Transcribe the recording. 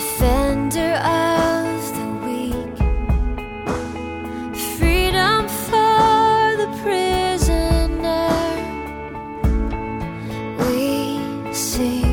defender of the weak, freedom for the prisoner. We sing